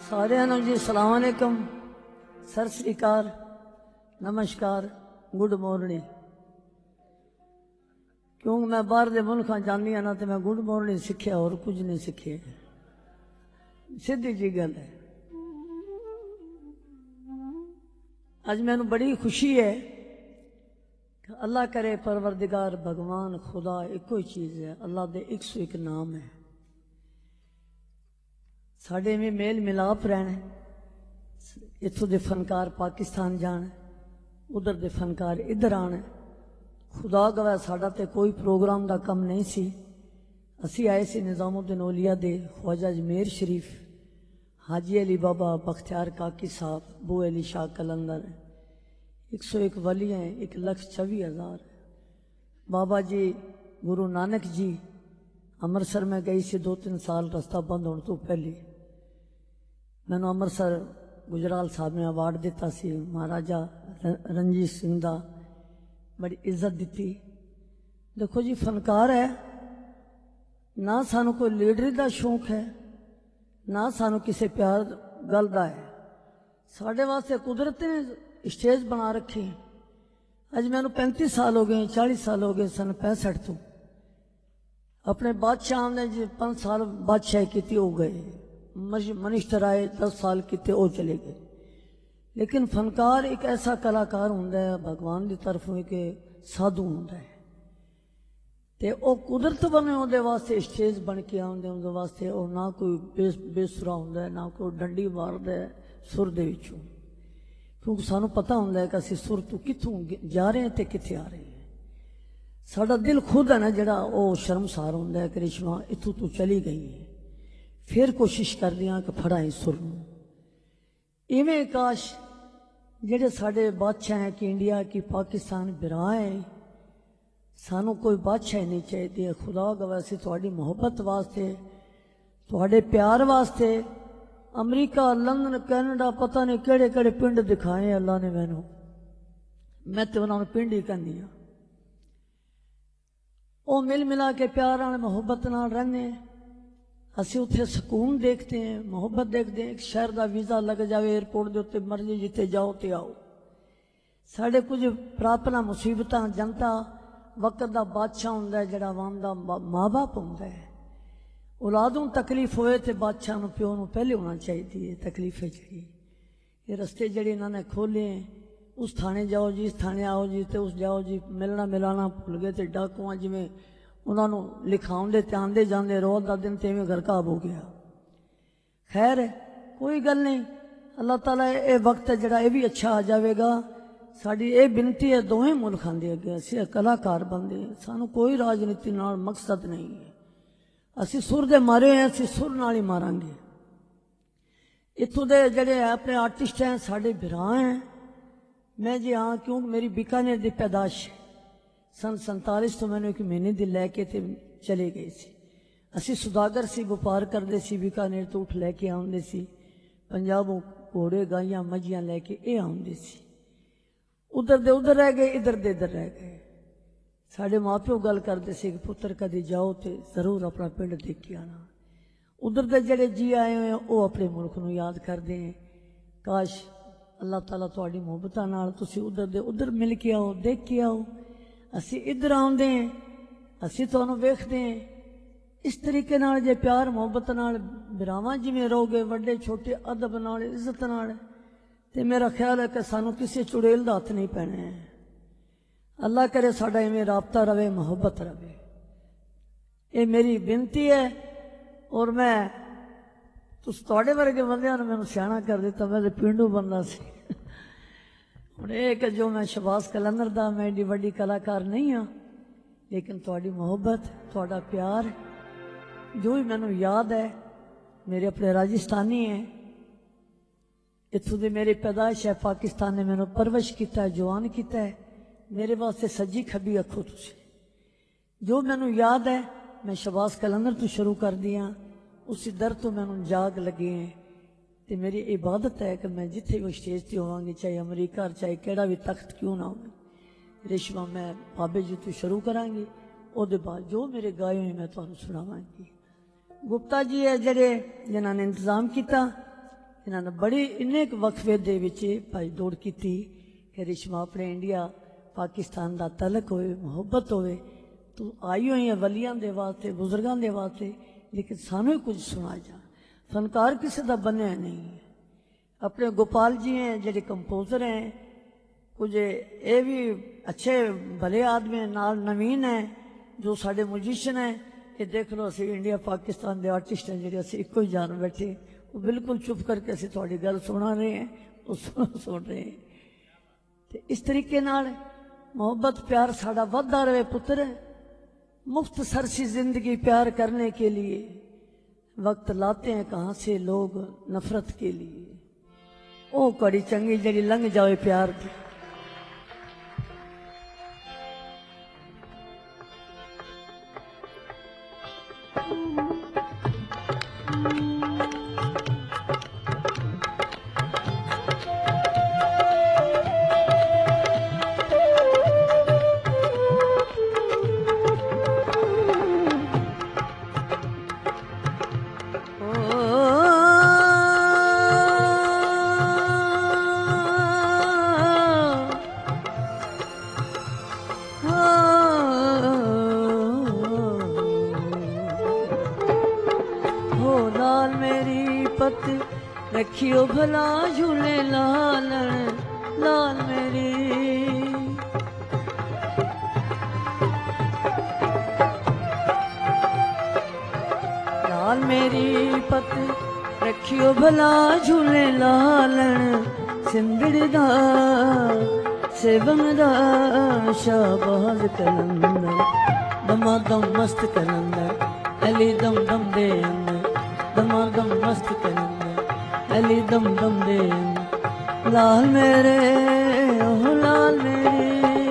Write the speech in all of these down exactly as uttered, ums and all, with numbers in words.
सारिਆਂ ਨੂੰ जी सलाम अलैकुम, सत श्री अकाल, नमस्कार, गुड मॉर्निंग। क्योंकि मैं बाहर के मुल्क जानी हाँ ना, तो मैं गुड मॉर्निंग सीखिया और कुछ नहीं सीखे। सीधी जी गल है। अज मैनू बड़ी खुशी है कि अल्लाह करे परवरदिगार भगवान खुदा एको ही चीज़ है, अल्लाह दे एक सौ एक नाम है। साढ़े में मेल मिलाप रहना, इतों के फनकार पाकिस्तान जान, उधर के फनकार इधर आने। खुदा गवाह साडा ते कोई प्रोग्राम का कम नहीं सी। असी आए सी निज़ामुद्दीन औलिया दे ख्वाजा अजमेर शरीफ, हाजी अली बाबा बख्तियार काकी साहब, बू अली शाह कलंदर, एक सौ एक वली हैं, एक लख चौबी हज़ार। बाबा जी गुरु नानक जी अमृतसर में गई सी दो तीन साल, रास्ता बंद होने तो पहले मैनू अमृतसर गुजराल साहब ने अवार्ड दिता सी, महाराजा रणजीत सिंह का बड़ी इज्जत दी। देखो जी, फनकार है ना, सानू कोई लीडरी का शौक है ना सानू किसी प्यार गल का है। साढ़े वास्ते कुदरत ने स्टेज बना रखी। अज मैनू पैंतीस साल हो गए, चालीस साल हो गए सन पैंसठ तो। अपने बादशाह ने जी पांच साल बादशाही की हो गए, मिनिस्टर आए दस साल किते वो चले गए। लेकिन फनकार एक ऐसा कलाकार होंदा है भगवान की तरफों कि साधु होंदा है, ते वो कुदरत बने उहदे वास्ते स्टेज बन के आउंदे, उहदे वास्ते वो ना कोई बेस बेसुरा होंदा है, ना कोई डंडी मारदा है सुर दे विचों। क्योंकि सानू पता होंदा है कि असीं सुर तो कित्थों जा रहे हैं ते कित्थे आ रहे हैं। साडा दिल खुद है ना जिहड़ा वो शर्मसार होंदा है कि रेशमा इत्थों तू चली गई है। फिर कोशिश कर दियां कि फड़ा इस सुर नूं। इवें काश जिहड़े साडे बादशाह हैं कि इंडिया की पाकिस्तान बिरा है, सानू कोई बादशाह नहीं चाहिए। खुदा गवाह सी तुहाडी मुहब्बत वास्ते, तुहाडे प्यार वास्ते अमरीका, लंदन, कैनेडा, पता नहीं केड़े केड़े पिंड दिखाए अल्लाह ने मैनू। मैं तो उन्होंने पिंड ही कहनी हाँ। वो मिल मिला के प्यार नाल मुहब्बत नाल रहने। असी उत्थे सुकून देखते हैं, मुहब्बत देखते हैं। एक शहर का वीज़ा लग जाए एयरपोर्ट के उत्ते, मर्जी जिते जाओ तो आओ। साढ़े कुछ प्रार्थना मुसीबत जनता वक्त का बादशाह होंदा है, जिहड़ा आवाम का माँ बाप होंदा है। औलादों तकलीफ होए तो बादशाह नूं प्यो नूं पहले होना चाहिए। तकलीफ है जी, ये रस्ते जिहड़े इन्होंने खोले, उस थाने जाओ जी, इस थाने आओ जी, तो उस जाओ जी, मिलना मिलाना भुल गए। तो डाकुआ जिमें उन्होंने लिखाउंदे ते आंदे जांदे रोज का दिन तो इवें घरकाब हो गया। खैर कोई गल नहीं, अल्लाह ताला ये वक्त है जिहड़ा ये भी अच्छा आ जाएगा। साड़ी ये बिनती है दोवें मुल्कां दे अगे, असीं कलाकार बंदे, सानू कोई राजनीति नाल मकसद नहीं है। असीं सुर दे मारे हैं, असीं सुर नाल ही मारांगे। इत्थों दे जिहड़े अपने आर्टिस्ट हैं साडे बिरा हैं। मैं जी हाँ, क्योंकि मेरी बीकानेर की पैदाश सन संतालीस तो मैंने एक महीने की लैके ते चले गए सी। असी सुदागर से व्यापार करते सी, बीकानेर तो उठ लैके आउंदे सी, पंजाबों घोड़े गाइयां मझियां लैके ये आउंदे सी। उधर दे उधर रह गए, इधर दे इधर रह गए। साढ़े माँ प्यो गल करते थे कि पुत्र कभी जाओ तो जरूर अपना पिंड देख के आना। उधर दे जिहड़े जी आए हुए हैं वो अपने मुल्क नूं याद करते हैं। काश अल्लाह ताला तुहाडी मुहब्बतां नाल तुसीं उधर दे उधर मिल के आओ, देख के आओ। असी इधर आउंदे हैं, असी तुहानूं वेखदे हैं। इस तरीके नाल जे प्यार मुहब्बत नाल बिरावां जिवें रहोगे, वड्डे छोटे अदब नाल इज्जत नाल, ते मेरा ख्याल है कि सानूं किसी चुड़ेल दा हत्थ नहीं पैना है। अल्लाह करे साडा इवें राबता रवे, मुहब्बत रवे। ये मेरी बिनती है। और मैं तुस तुहाडे वर्गे बंदियां ने मैनूं सियाणा कर दिता। मैं तो पिंडू बंदा सी। हुण ये कि जो मैं शहबाज कलंदर दा मैं एडी वड्डी कलाकार नहीं हाँ, लेकिन तुहाडी मुहब्बत, तुहाडा प्यार जो भी मैनूं याद है। मेरे अपने राजस्थानी हैं, इत्थों दे मेरी पैदाइश है। पाकिस्तान ने मैनूं परवरिश किया है, जवान किया है। मेरे वास्ते सज्जी खब्बी अखो तुसीं। जो मैनूं याद है मैं शहबाज कलंदर तो शुरू कर दिया, उसी दर तो मैनूं जाग लगे हैं। तो मेरी इबादत है कि मैं जिथे भी स्टेज पर होवांगी, चाहे अमरीका चाहे केड़ा भी तख्त क्यों ना हो, रेशमा मैं बाबे जी तो शुरू करांगी। उहदे बाद जो मेरे गाए हुए मैं तुहानूं सुणावांगी। गुप्ता जी है जिहड़े जिन्हां ने इंतजाम किया, इन्होंने बड़ी इन्ने वक्फे दे विच भाई दौड़ की कि रिश्मा अपने इंडिया पाकिस्तान का तलक होए मुहब्बत होए तू आई हुई है वलियां दे वास्ते बुजुर्गों के वास्ते लेकिन सानू ही कुछ सुना जा फनकार किसी का बनया नहीं है अपने गोपाल जी हैं जेडे कंपोजर हैं कुछ ये भी अच्छे भले आदमी हैं नाल नवीन है जो साढ़े म्यूजिशियन हैं ये देख लो असी इंडिया पाकिस्तान के आर्टिस्ट हैं जेडे असी एको ही जान बैठे वो बिल्कुल चुप करके असी थोड़ी गल सुना रहे हैं वो सुन सुन रहे हैं तो इस तरीके नाल मोहब्बत प्यार साड़ा वधदा रहे पुत्र मुफ्त सरसी जिंदगी प्यार करने के लिए वक्त लाते हैं कहाँ से लोग नफरत के लिए ओ कड़ी चंगी जड़ी लंघ जाए प्यार की रखियो भला झूले लाल लाल मेरी लाल मेरी पत रखियो भला झूले लाल सिंदड़दा सेवनदा शाबाज कलंदर दमा दम मस्त कलंदर अली दम दम दे दमा दम मस्त कलंदर अली दम दम दे लाल मेरे ओह लाल मेरे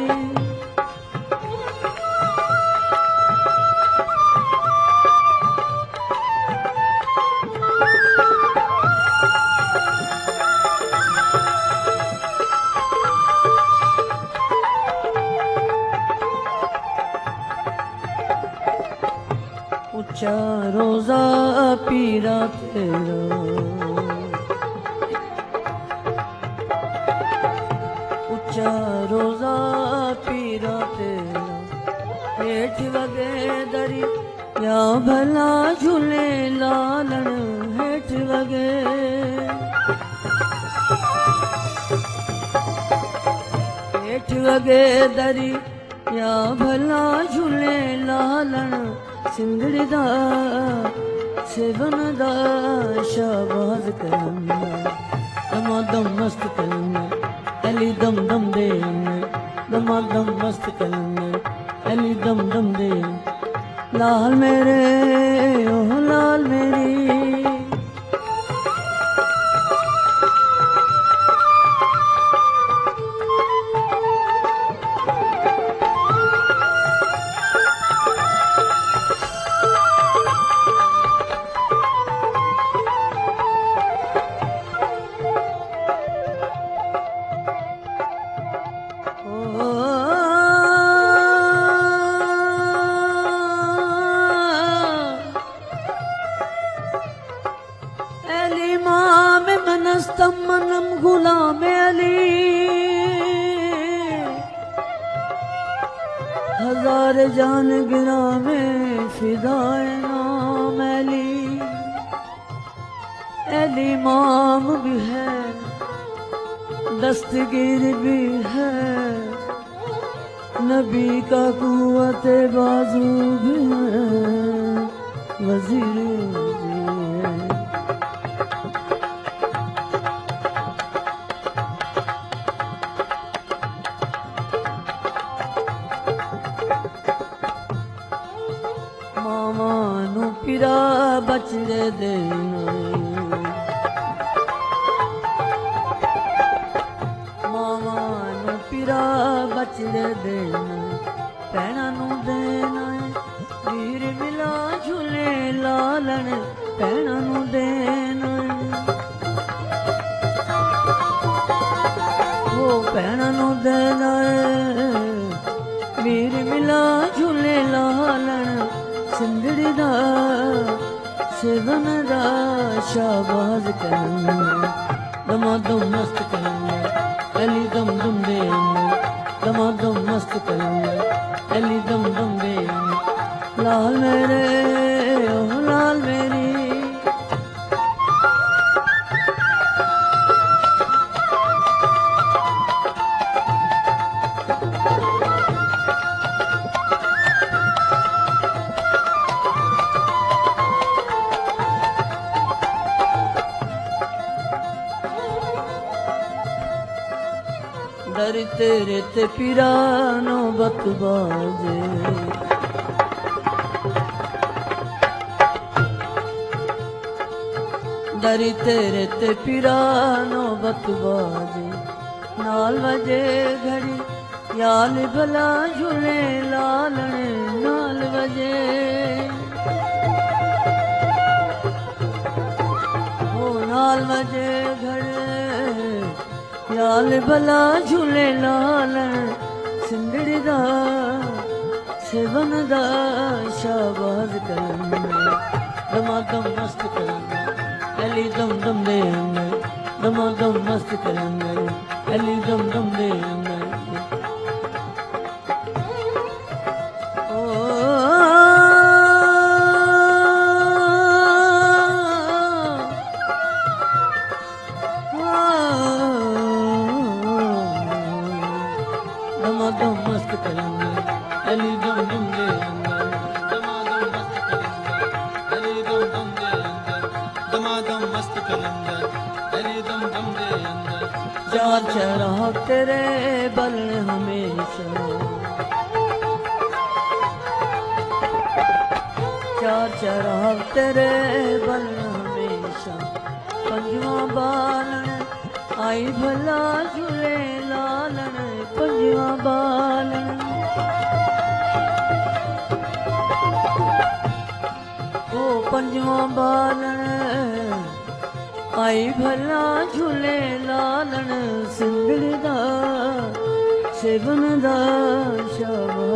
ऊंचा रोजा पीरा तेरा रोजा पीरा तेरा हेठ वगे दरी या भला झूले लालन हेठ वगे हेठ वगे दरी या भला झूले लालन सिंदड़दा सेवन दा शाबाज करना दमा दम मस्त करना अली दम दम दे दमा दम मस्त करना अली दम दम दे लाल मेरे ओह लाल मेरी मनम गुलाम अली हजार जान गिरा में फिदाए नाम अली अली माम भी है दस्तगीर भी है नबी का कुव्वत बाजू भी है वजीर भी है पिरा बचड़े देना मामा नू पिरा बचड़े देना भैणा नू देना वीर मिला झूले लालन भैणा नू देना वो भैणा नू देना वीर मिला झूले लालन सिंदड़दा सेवन दा शाबाज करेंगे दमादम मस्त करेंगे अली दम दम देंगे दमादम मस्त करेंगे अली दम दम देंगे लाल मेरे ओ लाल मेरी दर तेरे ते पिरानो बतबाजे दरी तेरे ते पिरानो बतबाजे नाल वजे घड़ी याल भला झूले लालने नाल वजे ओ नाल वजे घड़ी याल भला झूले लाल सिंधड़ी दा सेवन दा शाबाज करेंगे दमादम मस्त करेंगे अली दम दम देंगे दमादम मस्त करेंगे अली दम दम देंगे दमादम मस्त करेंगे अली दम दम देंगे दमादम मस्त करेंगे अली दम दम देंगे चार चराग तेरे बल हमेशा चार चराग तेरे बल हमेशा पंजवा बालन आई भला झूले लालन पंजवा बालन ओ पंजवा बालन आई भला झूले लालन सिंधड़ी दा सेवन दा शाबाज